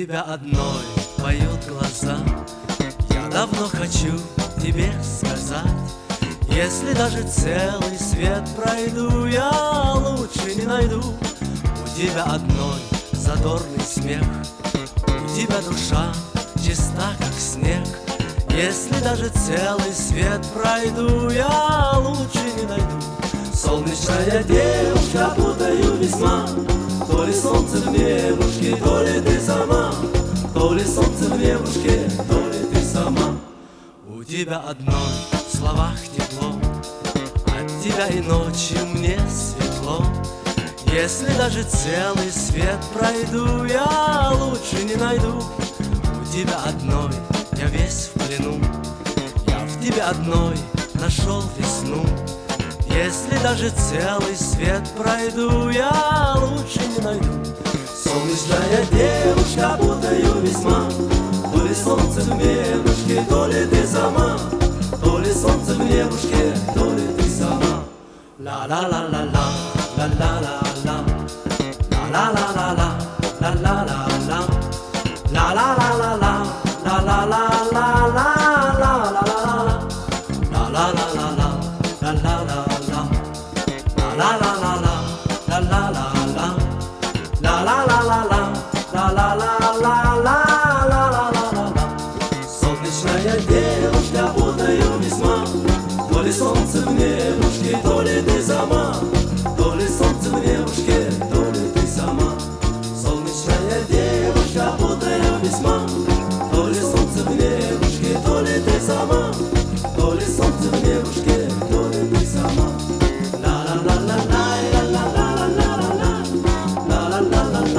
тебя одной поют глаза. Я давно хочу тебе сказать, если даже целый свет пройду, я лучше не найду. У тебя одной задорный смех, у тебя душа чиста, как снег. Если даже целый свет пройду, я лучше не найду. Солнечная девушка, путаю весьма, то ли солнце в небушке, то ли ты сама, то ли солнце в небушке, то ли ты сама. У тебя одной в словах тепло, от тебя и ночью мне светло. Если даже целый свет пройду, я лучше не найду. У тебя одной я весь в плену, я в тебе одной нашел весну. Если даже целый свет пройду, я лучше не найду. Солнечная девушка, путаю весьма, то ли солнце в небушке, то ли ты сама, то ли солнце в небушке, то ли ты сама. Ла-ла-ла-ла-ла, ла-ла-ла-ла, ла-ла-ла-ла-ла, ла-ла-ла-ла, ла-ла-ла-ла-ла, ла-ла-ла-ла-ла. Солнечная девушка, путаю весьма, то ли солнце в небушке, то ли ты сама, то ли солнце в небушке, то ли ты сама. Солнечная девушка, путаю весьма, то ли солнце в небушке, то ли ты сама, то ли солнце в небушке, то ли ты сама. La la la la la la la la la la la la la la la.